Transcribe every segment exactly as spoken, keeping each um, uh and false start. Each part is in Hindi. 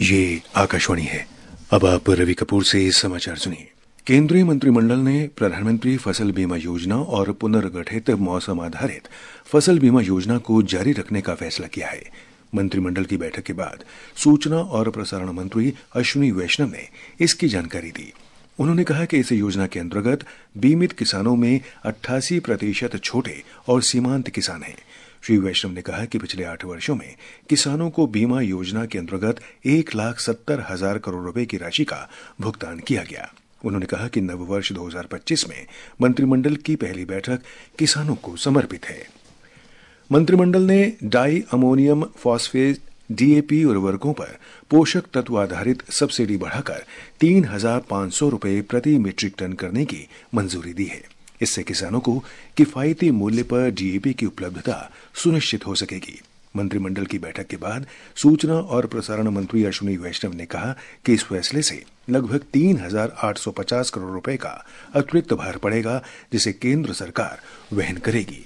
ये आकाशवाणी है। अब आप रवि कपूर से समाचार सुनिए। केंद्रीय मंत्रिमंडल ने प्रधानमंत्री फसल बीमा योजना और पुनर्गठित मौसम आधारित फसल बीमा योजना को जारी रखने का फैसला किया है। मंत्रिमंडल की बैठक के बाद सूचना और प्रसारण मंत्री अश्विनी वैष्णव ने इसकी जानकारी दी। उन्होंने कहा कि इस योजना के अंतर्गत बीमित किसानों में अट्ठासी प्रतिशत छोटे और सीमांत किसान हैं। श्री वैष्णव ने कहा कि पिछले आठ वर्षों में किसानों को बीमा योजना के अंतर्गत एक लाख सत्तर हजार करोड़ रुपए की राशि का भुगतान किया गया। उन्होंने कहा कि नववर्ष दो हज़ार पच्चीस में मंत्रिमंडल की पहली बैठक किसानों को समर्पित है। मंत्रिमंडल ने डाई अमोनियम फॉस्फेट डीएपी उर्वरकों पर पोषक तत्व आधारित सब्सिडी बढ़ाकर तीन हजार पांच सौ रुपए प्रति मीट्रिक टन करने की मंजूरी दी है। इससे किसानों को किफायती मूल्य पर डीएपी की उपलब्धता सुनिश्चित हो सकेगी। मंत्रिमंडल की बैठक के बाद सूचना और प्रसारण मंत्री अश्विनी वैष्णव ने कहा कि इस फैसले से लगभग तीन हजार आठ सौ पचास करोड़ रुपए का अतिरिक्त भार पड़ेगा, जिसे केंद्र सरकार वहन करेगी।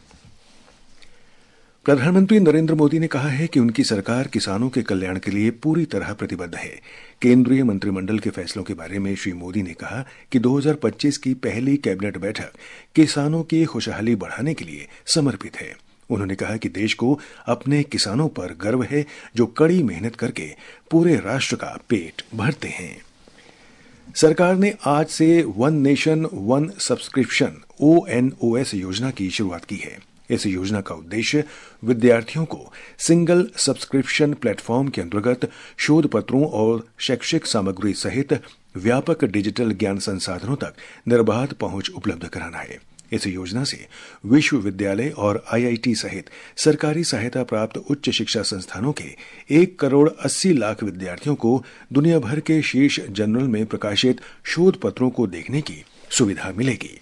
प्रधानमंत्री नरेंद्र मोदी ने कहा है कि उनकी सरकार किसानों के कल्याण के लिए पूरी तरह प्रतिबद्ध है। केंद्रीय मंत्रिमंडल के फैसलों के बारे में श्री मोदी ने कहा कि दो हज़ार पच्चीस की पहली कैबिनेट बैठक किसानों की खुशहाली बढ़ाने के लिए समर्पित है। उन्होंने कहा कि देश को अपने किसानों पर गर्व है, जो कड़ी मेहनत करके पूरे राष्ट्र का पेट भरते हैं। सरकार ने आज से one nation one subscription O N O S योजना की शुरुआत की है। इस योजना का उद्देश्य विद्यार्थियों को सिंगल सब्सक्रिप्शन प्लेटफॉर्म के अंतर्गत शोध पत्रों और शैक्षिक सामग्री सहित व्यापक डिजिटल ज्ञान संसाधनों तक निर्बाध पहुंच उपलब्ध कराना है। इस योजना से विश्वविद्यालय और आई आई टी सहित सरकारी सहायता प्राप्त उच्च शिक्षा संस्थानों के एक करोड़ अस्सी लाख विद्यार्थियों को दुनिया भर के शीर्ष जर्नल में प्रकाशित शोध पत्रों को देखने की सुविधा मिलेगी।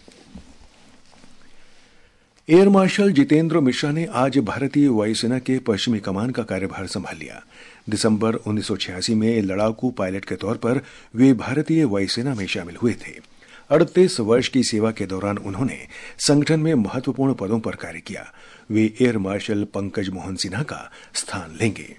एयर मार्शल जितेंद्र मिश्रा ने आज भारतीय वायुसेना के पश्चिमी कमान का कार्यभार संभाल लिया। दिसंबर उन्नीस सौ छियासी में लड़ाकू पायलट के तौर पर वे भारतीय वायुसेना में शामिल हुए थे। अड़तीस वर्ष की सेवा के दौरान उन्होंने संगठन में महत्वपूर्ण पदों पर कार्य किया। वे एयर मार्शल पंकज मोहन सिन्हा का स्थान लेंगे।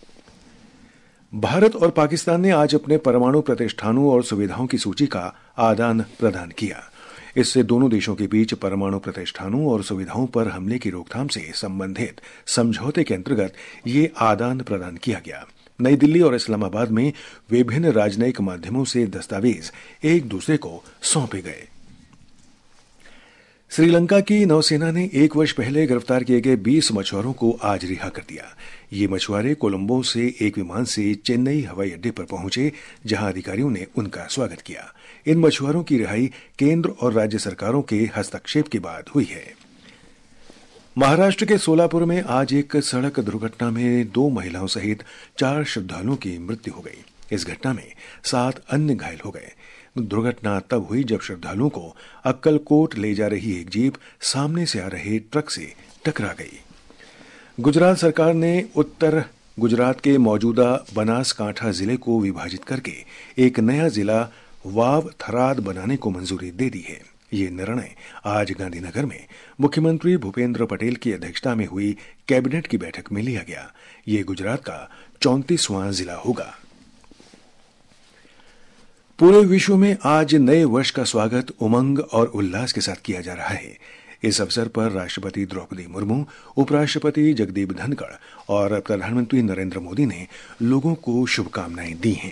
भारत और पाकिस्तान ने आज अपने परमाणु प्रतिष्ठानों और सुविधाओं की सूची का आदान प्रदान किया। इससे दोनों देशों के बीच परमाणु प्रतिष्ठानों और सुविधाओं पर हमले की रोकथाम से संबंधित समझौते के अंतर्गत ये आदान प्रदान किया गया। नई दिल्ली और इस्लामाबाद में विभिन्न राजनयिक माध्यमों से दस्तावेज एक दूसरे को सौंपे गए। श्रीलंका की नौसेना ने एक वर्ष पहले गिरफ्तार किए गए बीस मछुआरों को आज रिहा कर दिया। ये मछुआरे कोलंबो से एक विमान से चेन्नई हवाई अड्डे पर पहुंचे, जहां अधिकारियों ने उनका स्वागत किया। इन मछुआरों की रिहाई केंद्र और राज्य सरकारों के हस्तक्षेप के बाद हुई है। महाराष्ट्र के सोलापुर में आज एक सड़क दुर्घटना में दो महिलाओं सहित चार श्रद्धालुओं की मृत्यु हो गई। इस घटना में सात अन्य घायल हो गए। दुर्घटना तब हुई जब श्रद्धालुओं को अक्कलकोट ले जा रही एक जीप सामने से आ रहे ट्रक से टकरा गई। गुजरात सरकार ने उत्तर गुजरात के मौजूदा बनासकांठा जिले को विभाजित करके एक नया जिला वाव थराद बनाने को मंजूरी दे दी है। ये निर्णय आज गांधीनगर में मुख्यमंत्री भूपेंद्र पटेल की अध्यक्षता में हुई कैबिनेट की बैठक में लिया गया। ये गुजरात का चौंतीसवां जिला होगा। पूरे विश्व में आज नए वर्ष का स्वागत उमंग और उल्लास के साथ किया जा रहा है। इस अवसर पर राष्ट्रपति द्रौपदी मुर्मू, उपराष्ट्रपति जगदीप धनखड़ और प्रधानमंत्री नरेंद्र मोदी ने लोगों को शुभकामनाएं दी हैं।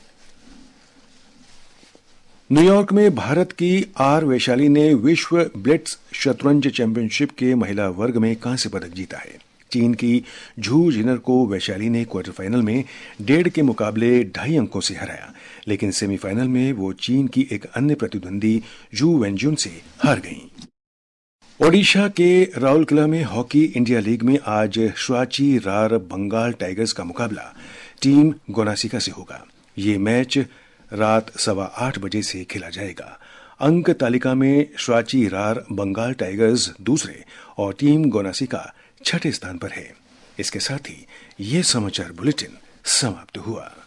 न्यूयॉर्क में भारत की आर वैशाली ने विश्व ब्लिट्ज शतरंज चैंपियनशिप के महिला वर्ग में कांस्य पदक जीता है। चीन की झू जिनर को वैशाली ने क्वार्टर फाइनल में डेढ़ के मुकाबले ढाई अंकों से हराया, लेकिन सेमीफाइनल में वो चीन की एक अन्य प्रतिद्वंदी जू वेंजुन से हार गईं। ओडिशा के राउरकेला में हॉकी इंडिया लीग में आज श्वाची रार बंगाल टाइगर्स का मुकाबला टीम गोनासिका से होगा। ये मैच रात सवा आठ बजे से खेला जाएगा। अंक तालिका में श्वाची रार बंगाल टाइगर्स दूसरे और टीम गोनासिका छठे स्थान पर है। इसके साथ ही ये समाचार बुलेटिन समाप्त हुआ।